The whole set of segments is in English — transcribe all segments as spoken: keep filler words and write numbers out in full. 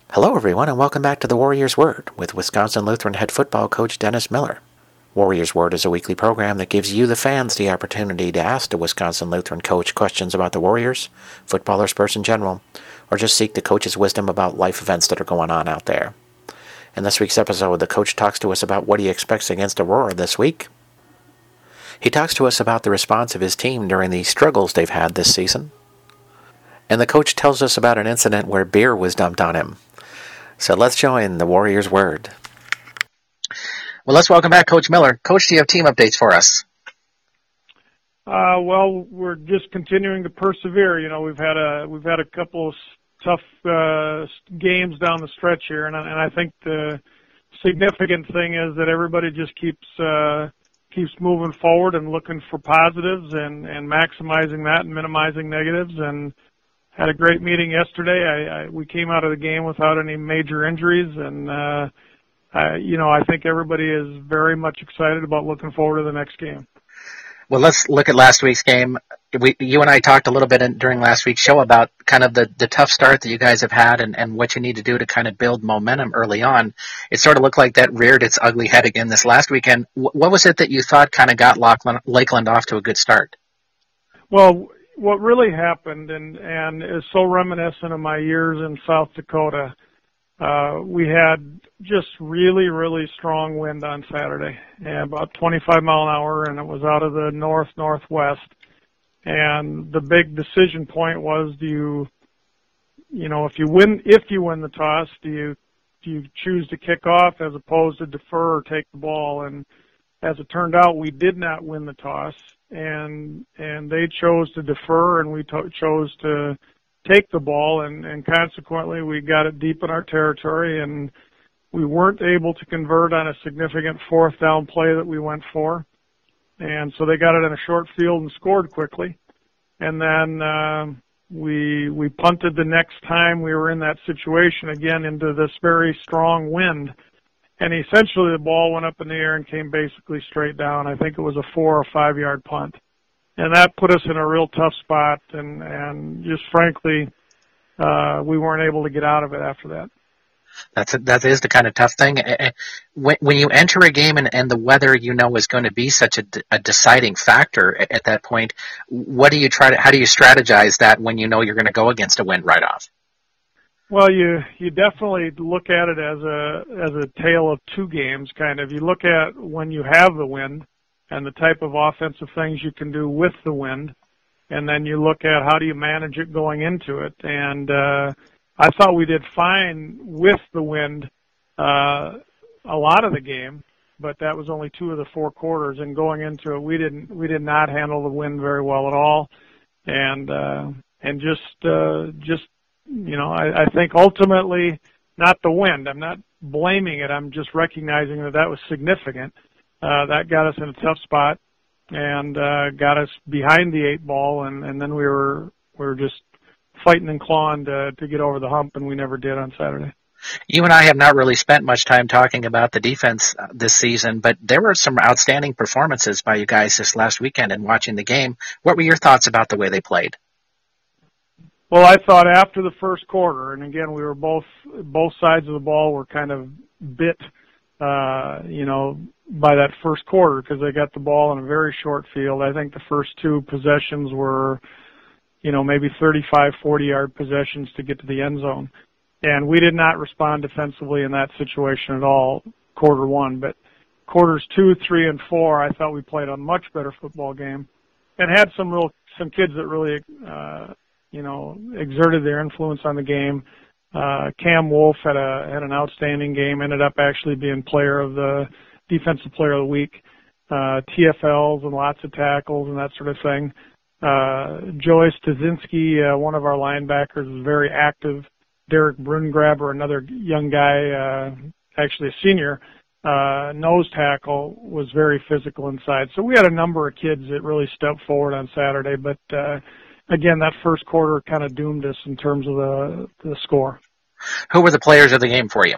Hello, everyone, and welcome back to the Warriors Word with Wisconsin Lutheran head football coach Dennis Miller. Warriors Word is a weekly program that gives you, the fans, the opportunity to ask the Wisconsin Lutheran coach questions about the Warriors, football or sports in general, or just seek the coach's wisdom about life events that are going on out there. In this week's episode, the coach talks to us about what he expects against Aurora this week. He talks to us about the response of his team during the struggles they've had this season. And the coach tells us about an incident where beer was dumped on him. So let's join the Warriors Word. Well, let's welcome back Coach Miller. Coach, do you have team updates for us? Uh, well, we're just continuing to persevere. You know, we've had a we've had a couple of tough uh, games down the stretch here, and, and I think the significant thing is that everybody just keeps uh, keeps moving forward and looking for positives and, and maximizing that and minimizing negatives. And had a great meeting yesterday. I, I we came out of the game without any major injuries, and uh, I, you know, I think everybody is very much excited about looking forward to the next game. Well, let's look at last week's game. We, you and I talked a little bit in, during last week's show about kind of the, the tough start that you guys have had and, and what you need to do to kind of build momentum early on. It sort of looked like that reared its ugly head again this last weekend. W- what was it that you thought kind of got Lakeland, Lakeland off to a good start? Well, what really happened, and, and is so reminiscent of my years in South Dakota, uh, we had just really, really strong wind on Saturday, and about twenty-five mile an hour, and it was out of the north-northwest. And the big decision point was, do you, you know, if you win, if you win the toss, do you, do you choose to kick off as opposed to defer or take the ball? And as it turned out, we did not win the toss, and and they chose to defer, and we to- chose to take the ball, and, and consequently we got it deep in our territory, and we weren't able to convert on a significant fourth down play that we went for. And so they got it in a short field and scored quickly. And then uh, we we punted the next time we were in that situation again into this very strong wind. And essentially the ball went up in the air and came basically straight down. I think it was a four or five yard punt. And that put us in a real tough spot. And, and just frankly, uh, we weren't able to get out of it after that. That's a, that is the kind of tough thing. When, when you enter a game and, and the weather, you know, is going to be such a, a deciding factor at, at that point, what do you try to, how do you strategize that when you know you're going to go against a wind right off? Well, you you definitely look at it as a as a tale of two games, kind of. You look at when you have the wind and the type of offensive things you can do with the wind, and then you look at how do you manage it going into it. And uh, I thought we did fine with the wind uh, a lot of the game, but that was only two of the four quarters. And going into it, we didn't we did not handle the wind very well at all, and uh, and just uh, just. You know, I, I think ultimately not the wind. I'm not blaming it. I'm just recognizing that that was significant. Uh, that got us in a tough spot and uh, got us behind the eight ball, and, and then we were we were just fighting and clawing to, to get over the hump, and we never did on Saturday. You and I have not really spent much time talking about the defense this season, but there were some outstanding performances by you guys this last weekend in watching the game. What were your thoughts about the way they played? Well, I thought after the first quarter, and again, we were both, both sides of the ball were kind of bit, uh, you know, by that first quarter because they got the ball in a very short field. I think the first two possessions were, you know, maybe thirty-five, forty yard possessions to get to the end zone. And we did not respond defensively in that situation at all, quarter one. But quarters two, three, and four, I thought we played a much better football game and had some real, some kids that really, uh, you know, exerted their influence on the game. Uh, Cam Wolf had a had an outstanding game, ended up actually being player of the defensive player of the week. Uh, T F Ls and lots of tackles and that sort of thing. Uh, Joey Stasinski, uh, one of our linebackers, was very active. Derek Brungraber, another young guy, uh, actually a senior, uh, nose tackle, was very physical inside. So we had a number of kids that really stepped forward on Saturday, but, uh, again, that first quarter kind of doomed us in terms of the, the score. Who were the players of the game for you?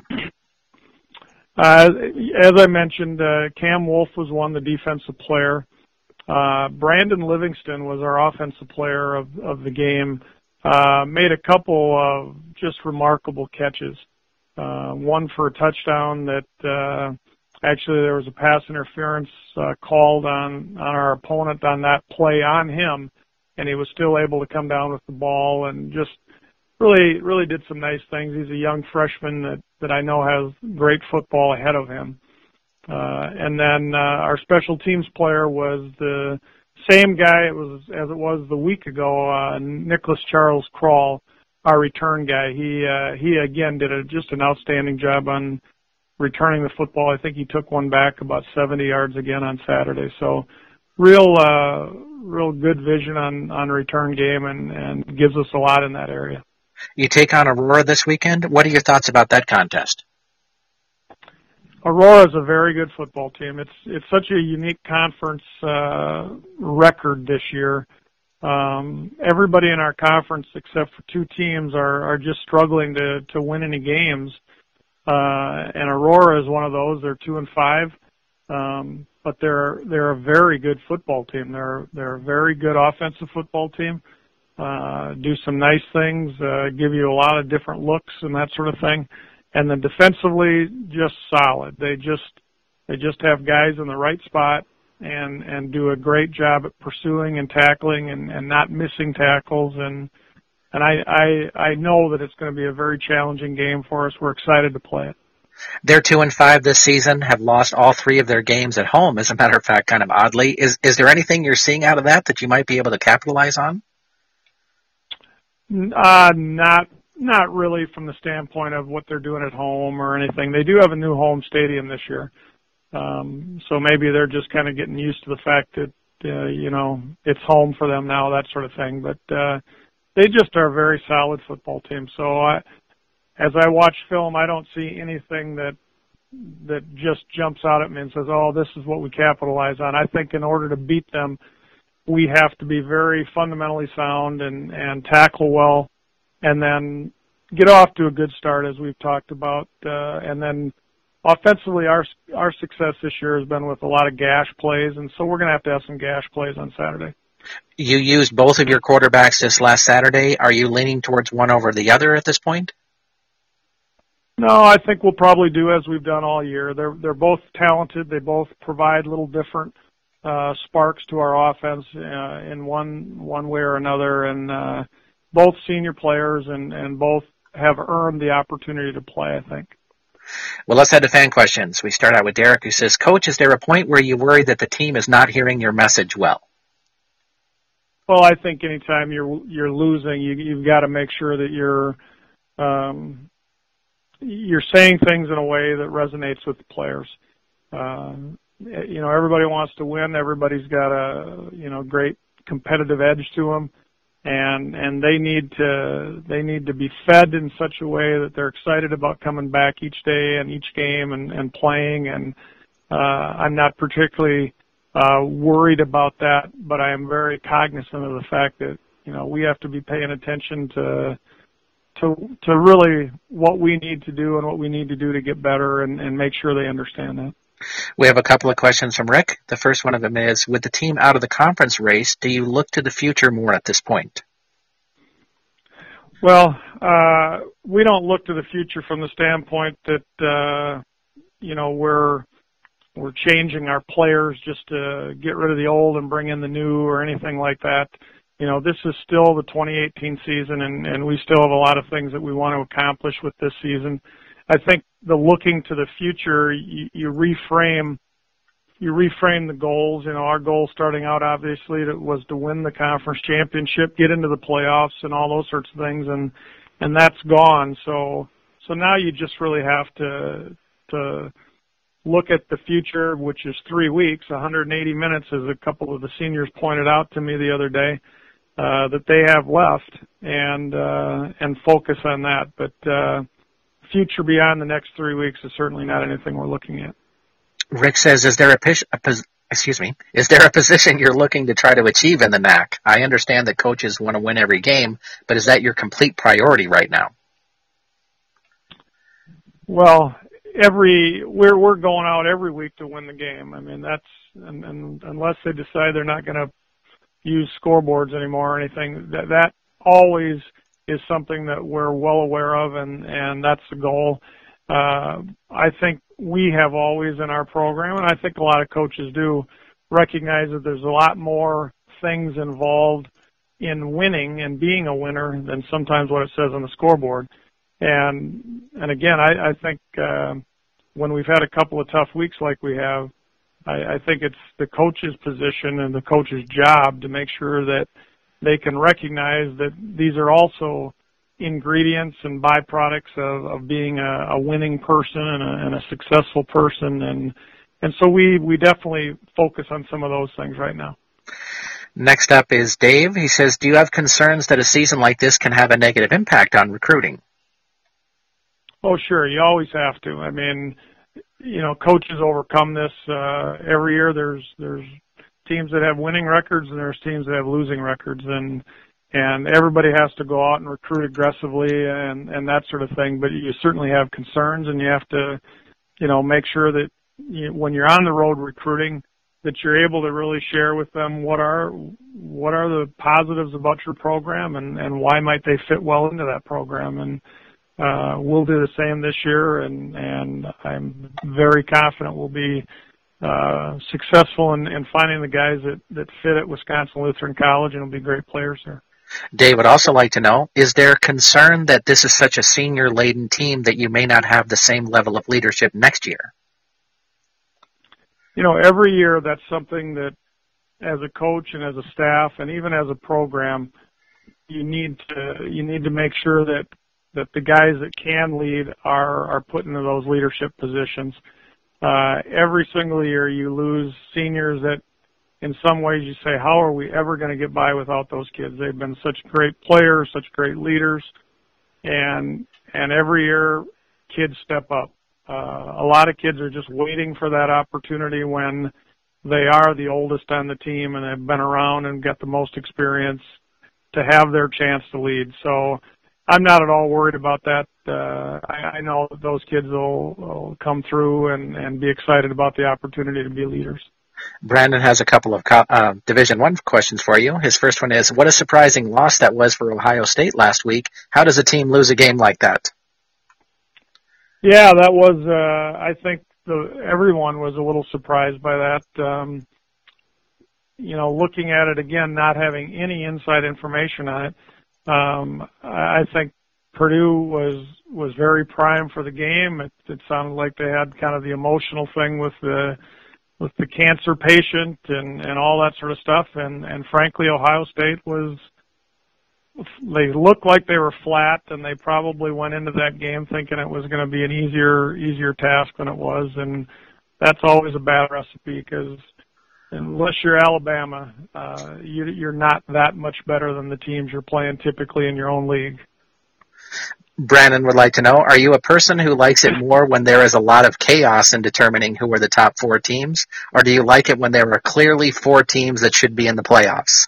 Uh, as I mentioned, uh, Cam Wolf was one, the defensive player. Uh, Brandon Livingston was our offensive player of, of the game. Uh, made a couple of just remarkable catches. uh, one for a touchdown that uh, actually there was a pass interference uh, called on, on our opponent on that play on him, and he was still able to come down with the ball and just really, really did some nice things. He's a young freshman that, that I know has great football ahead of him. Uh, and then uh, our special teams player was the same guy it was as it was the week ago, uh, Nicholas Charles Kroll, our return guy. He uh, he again did a, just an outstanding job on returning the football. I think he took one back about seventy yards again on Saturday. So real uh, real good vision on, on return game and, and gives us a lot in that area. You take on Aurora this weekend. What are your thoughts about that contest? Aurora is a very good football team. It's it's such a unique conference uh, record this year. Um, everybody in our conference, except for two teams, are are just struggling to to win any games. Uh, and Aurora is one of those. They're two and five, um, but they're they're a very good football team. They're they're a very good offensive football team. Uh, do some nice things, uh, give you a lot of different looks and that sort of thing. And then defensively, just solid. They just they just have guys in the right spot and and do a great job at pursuing and tackling and, and not missing tackles. And and I, I I know that it's going to be a very challenging game for us. We're excited to play it. They're two and five this season. Have lost all three of their games at home. As a matter of fact, kind of oddly, is is there anything you're seeing out of that that you might be able to capitalize on? Uh, not. Not really from the standpoint of what they're doing at home or anything. They do have a new home stadium this year. Um, so maybe they're just kind of getting used to the fact that, uh, you know, it's home for them now, that sort of thing. But uh, they just are a very solid football team. So I, as I watch film, I don't see anything that that just jumps out at me and says, oh, this is what we capitalize on. I think in order to beat them, we have to be very fundamentally sound and, and tackle well, and then get off to a good start, as we've talked about. Uh, and then offensively, our our success this year has been with a lot of gash plays, and so we're going to have to have some gash plays on Saturday. You used both of your quarterbacks this last Saturday. Are you leaning towards one over the other at this point? No, I think we'll probably do as we've done all year. They're they're both talented. They both provide little different uh, sparks to our offense uh, in one one way or another, and uh, both senior players and, and both have earned the opportunity to play, I think. Well, let's head to fan questions. We start out with Derek, who says, Coach, is there a point where you worry that the team is not hearing your message well? Well, I think anytime you're you're losing, you, you've got to make sure that you're um, you're saying things in a way that resonates with the players. Uh, you know, everybody wants to win. Everybody's got a you know great competitive edge to them. And and they need to they need to be fed in such a way that they're excited about coming back each day and each game and, and playing. And uh, I'm not particularly uh, worried about that, but I am very cognizant of the fact that you know we have to be paying attention to to to really what we need to do and what we need to do to get better and, and make sure they understand that. We have a couple of questions from Rick. The first one of them is, with the team out of the conference race, do you look to the future more at this point? Well, uh, we don't look to the future from the standpoint that, uh, you know, we're we're changing our players just to get rid of the old and bring in the new or anything like that. You know, this is still the twenty eighteen season, and, and we still have a lot of things that we want to accomplish with this season. I think the looking to the future, you, you reframe, you reframe the goals. You know, our goal starting out obviously was to win the conference championship, get into the playoffs, and all those sorts of things, and and that's gone. So so now you just really have to to look at the future, which is three weeks, one hundred eighty minutes, as a couple of the seniors pointed out to me the other day, uh, that they have left, and uh, and focus on that. But uh, future beyond the next three weeks is certainly not anything we're looking at. Rick says, is there a, pos- a pos- excuse me, is there a position you're looking to try to achieve in the N A C? I understand that coaches want to win every game, but is that your complete priority right now? Well, every we're we're going out every week to win the game. I mean, that's and, and unless they decide they're not going to use scoreboards anymore or anything, that that always is something that we're well aware of, and, and that's the goal. uh, I think we have always in our program, and I think a lot of coaches do, recognize that there's a lot more things involved in winning and being a winner than sometimes what it says on the scoreboard. And and again, I, I think uh, when we've had a couple of tough weeks like we have, I, I think it's the coach's position and the coach's job to make sure that they can recognize that these are also ingredients and byproducts of, of being a, a winning person and a, and a successful person. And and so we, we definitely focus on some of those things right now. Next up is Dave. He says, do you have concerns that a season like this can have a negative impact on recruiting? Oh, sure. You always have to. I mean, you know, coaches overcome this uh, every year. There's there's teams that have winning records and there's teams that have losing records, and and everybody has to go out and recruit aggressively and and that sort of thing. But you certainly have concerns, and you have to, you know, make sure that you, when you're on the road recruiting, that you're able to really share with them what are what are the positives about your program and and why might they fit well into that program. And Uh, we'll do the same this year, and, and I'm very confident we'll be uh, successful in, in finding the guys that, that fit at Wisconsin Lutheran College and will be great players there. Dave would also like to know, is there concern that this is such a senior-laden team that you may not have the same level of leadership next year? You know, every year that's something that as a coach and as a staff and even as a program, you need to you need to make sure that that the guys that can lead are, are put into those leadership positions. Uh, every single year you lose seniors that in some ways you say, how are we ever going to get by without those kids? They've been such great players, such great leaders, and, and every year kids step up. Uh, a lot of kids are just waiting for that opportunity when they are the oldest on the team and have been around and got the most experience to have their chance to lead. So I'm not at all worried about that. Uh, I, I know that those kids will, will come through and, and be excited about the opportunity to be leaders. Brandon has a couple of uh, Division One questions for you. His first one is, what a surprising loss that was for Ohio State last week. How does a team lose a game like that? Yeah, that was, uh, I think the, everyone was a little surprised by that. Um, you know, looking at it again, not having any inside information on it, Um, I think Purdue was was very primed for the game. It, it sounded like they had kind of the emotional thing with the with the cancer patient and, and all that sort of stuff. And, and frankly, Ohio State was they looked like they were flat, and they probably went into that game thinking it was going to be an easier easier task than it was. And that's always a bad recipe because unless you're Alabama, uh, you, you're not that much better than the teams you're playing typically in your own league. Brandon would like to know, are you a person who likes it more when there is a lot of chaos in determining who are the top four teams, or do you like it when there are clearly four teams that should be in the playoffs?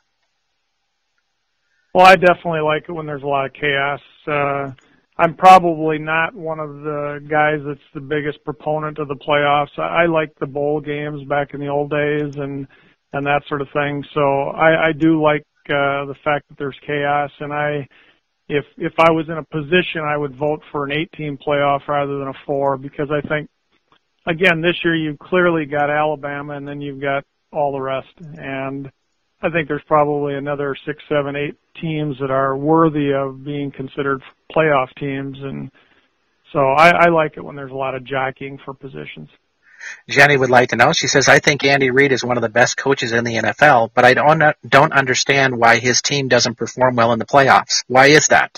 Well, I definitely like it when there's a lot of chaos. Uh, I'm probably not one of the guys that's the biggest proponent of the playoffs. I, I like the bowl games back in the old days and and that sort of thing. So I, I do like uh, the fact that there's chaos. And I, if if I was in a position, I would vote for an eight-team playoff rather than a four, because I think, again, this year you've clearly got Alabama and then you've got all the rest. And I think there's probably another six, seven, eight teams that are worthy of being considered playoff teams. And so I, I like it when there's a lot of jockeying for positions. Jenny would like to know, she says, I think Andy Reid is one of the best coaches in the N F L, but I don't, don't understand why his team doesn't perform well in the playoffs. Why is that?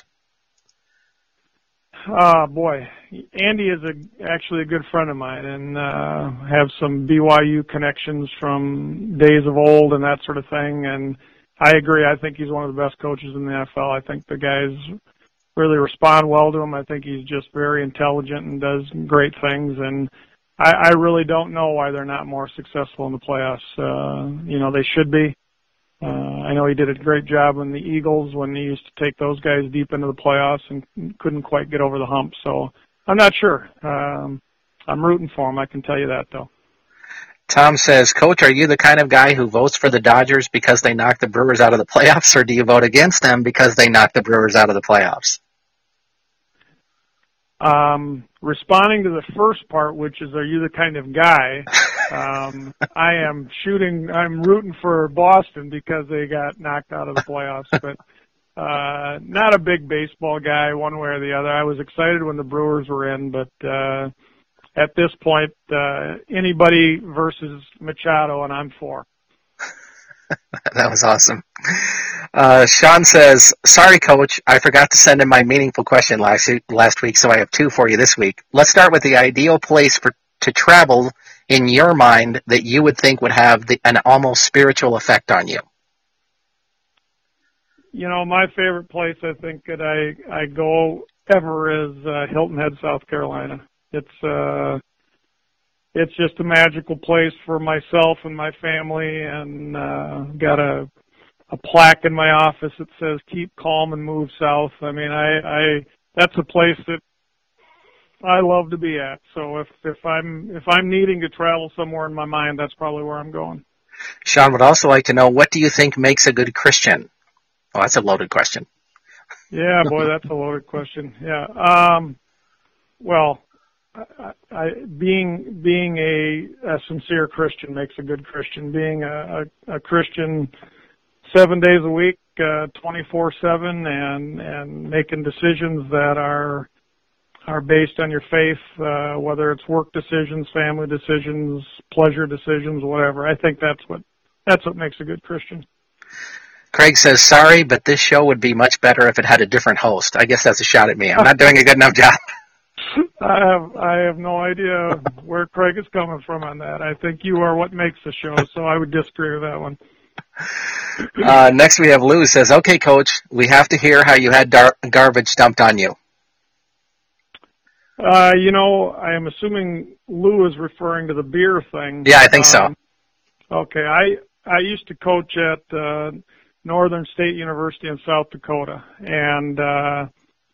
Uh, boy, Andy is a, actually a good friend of mine, and uh, have some B Y U connections from days of old and that sort of thing. And I agree. I think he's one of the best coaches in the N F L. I think the guys really respond well to him. I think he's just very intelligent and does great things. And I, I really don't know why they're not more successful in the playoffs. Uh, you know, they should be. Uh, I know he did a great job in the Eagles when he used to take those guys deep into the playoffs and couldn't quite get over the hump. So I'm not sure. Um, I'm rooting for him. I can tell you that, though. Tom says, Coach, are you the kind of guy who votes for the Dodgers because they knocked the Brewers out of the playoffs, or do you vote against them because they knocked the Brewers out of the playoffs? Um, responding to the first part, which is, are you the kind of guy? Um, I am shooting, I'm rooting for Boston because they got knocked out of the playoffs, but, uh, not a big baseball guy one way or the other. I was excited when the Brewers were in, but, uh, at this point, uh, anybody versus Machado, and I'm for. That was awesome. Uh, Sean says, sorry, Coach, I forgot to send in my meaningful question last last week, so I have two for you this week. Let's start with the ideal place for to travel in your mind that you would think would have the, an almost spiritual effect on you. You know, my favorite place I think that I, I go ever is uh, Hilton Head, South Carolina. It's uh, it's just a magical place for myself and my family, and uh, got a a plaque in my office that says "Keep calm and move south." I mean, I, I that's a place that I love to be at. So if if I'm if I'm needing to travel somewhere in my mind, that's probably where I'm going. Sean would also like to know, what do you think makes a good Christian? Oh, that's a loaded question. Yeah, boy, that's a loaded question. Yeah. Um, well. I, I, being being a, a sincere Christian makes a good Christian. Being a, a, a Christian seven days a week, uh, twenty-four seven, and and making decisions that are are based on your faith, uh, whether it's work decisions, family decisions, pleasure decisions, whatever. I think that's what that's what makes a good Christian. Craig says, sorry, but this show would be much better if it had a different host. I guess that's a shot at me. I'm not doing a good enough job. I have I have no idea where Craig is coming from on that. I think you are what makes the show, so I would disagree with that one. Uh, next we have Lou, who says, okay, Coach, we have to hear how you had dar- garbage dumped on you. Uh, you know, I am assuming Lou is referring to the beer thing. Yeah, I think um, so. Okay, I I used to coach at uh, Northern State University in South Dakota, and uh,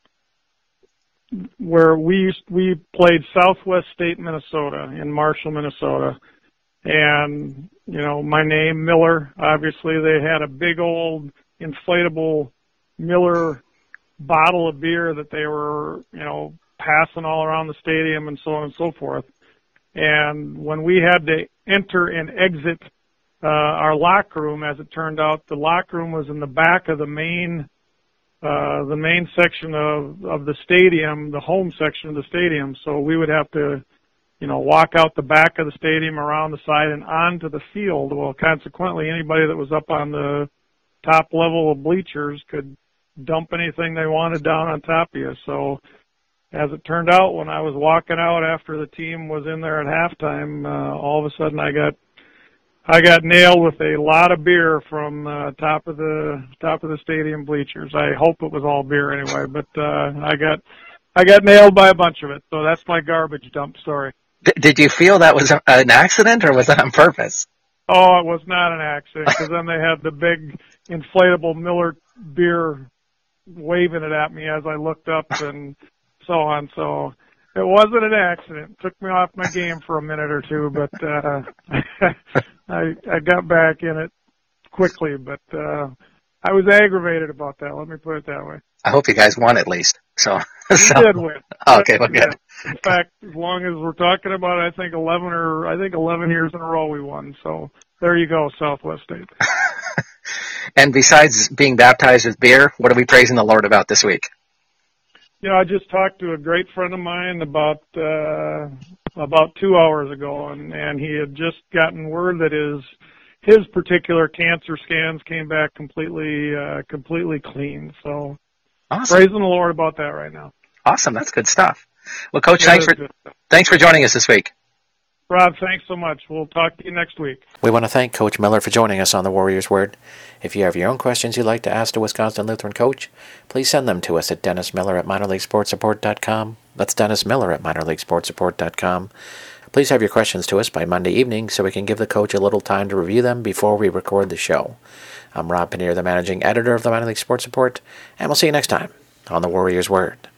where we used, we played Southwest State, Minnesota, in Marshall, Minnesota. And, you know, my name, Miller, obviously they had a big old inflatable Miller bottle of beer that they were, you know, passing all around the stadium and so on and so forth. And when we had to enter and exit uh, our locker room, as it turned out, the locker room was in the back of the main Uh, the main section of, of the stadium, the home section of the stadium. So we would have to, you know, walk out the back of the stadium, around the side, and onto the field. Well, consequently, anybody that was up on the top level of bleachers could dump anything they wanted down on top of you. So as it turned out, when I was walking out after the team was in there at halftime, uh, all of a sudden I got I got nailed with a lot of beer from uh, top of the top of the stadium bleachers. I hope it was all beer anyway, but uh, I got I got nailed by a bunch of it. So that's my garbage dump story. D- did you feel that was a, an accident, or was that on purpose? Oh, it was not an accident, because then they had the big inflatable Miller beer waving it at me as I looked up and so on. So it wasn't an accident. It took me off my game for a minute or two, but uh, I I got back in it quickly. But uh, I was aggravated about that. Let me put it that way. I hope you guys won at least. So, we so. did win. Okay, well, good. Yeah. In fact, as long as we're talking about it, I think eleven or I think eleven years in a row we won. So there you go, Southwest State. And besides being baptized with beer, what are we praising the Lord about this week? You know, I just talked to a great friend of mine about uh, about two hours ago, and, and he had just gotten word that his his particular cancer scans came back completely uh, completely clean. So, awesome. Praising the Lord about that right now. Awesome, that's good stuff. Well, Coach, yeah, thanks for thanks for joining us this week. Rob, thanks so much. We'll talk to you next week. We want to thank Coach Miller for joining us on the Warriors Word. If you have your own questions you'd like to ask the Wisconsin Lutheran coach, please send them to us at Dennis Miller at minor league sports support dot com. That's Dennis Miller at minor league sports support dot com. Please have your questions to us by Monday evening so we can give the coach a little time to review them before we record the show. I'm Rob Paneer, the managing editor of the Minor League Sports Report, and we'll see you next time on the Warriors Word.